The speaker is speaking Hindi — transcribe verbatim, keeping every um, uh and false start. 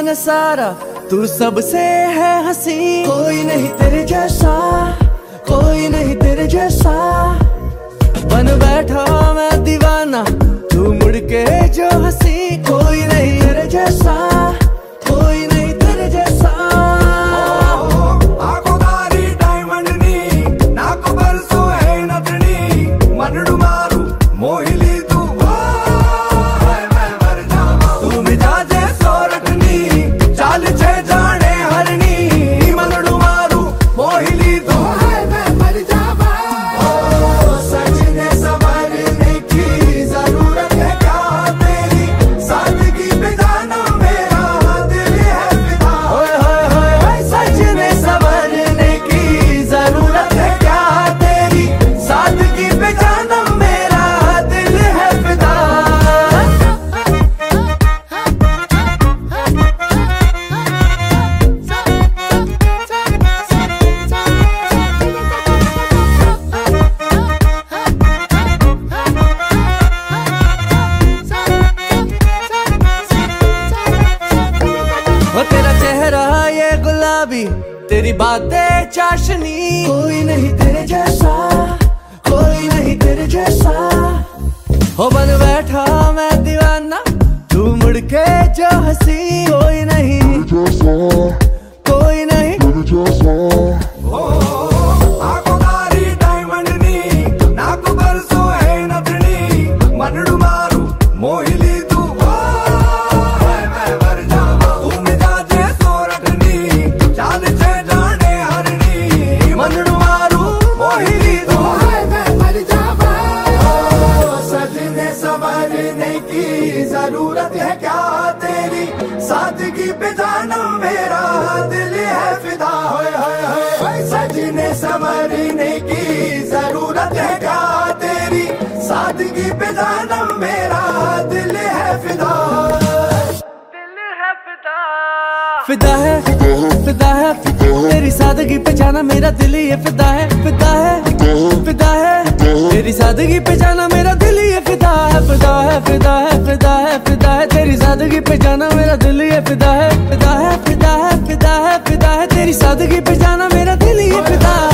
न सारा, तू सबसे है हंसी। कोई नहीं तेरे जैसा, कोई नहीं तेरे जैसा। बन बैठा मैं दीवाना, तू मुड़ के जो हंसी। कोई नहीं तेरे जैसा, कोई नहीं तेरे जैसा। तेरी बातें चाशनी, कोई नहीं तेरे जैसा, कोई नहीं तेरे जैसा। हो बन बैठा मैं दीवाना, तू मुड़ के जो हंसी। कोई नहीं जैसा, कोई नहीं तेरे जैसा। जरूरत है क्या तेरी सादगी पे जानम मेरा दिल है फिदा। होए होए होए सजने संवरने की जरूरत है क्या तेरी सादगी पे जानम मेरा दिल है फिदा। दिल है फिदा, फिदा है फिदा है तेरी सादगी पे जाना मेरा दिल ही फिदा है। फिदा है फिदा है तेरी सादगी पे जाना मेरा दिल ही फिदा है। फिदा है फिदा है फिदा है फिदा है तेरी सादगी पे जाना मेरा दिल ही फिदा है। फिदा है फिदा है फिदा है फिदा है तेरी सादगी पे जाना मेरा दिल ही फिदा है।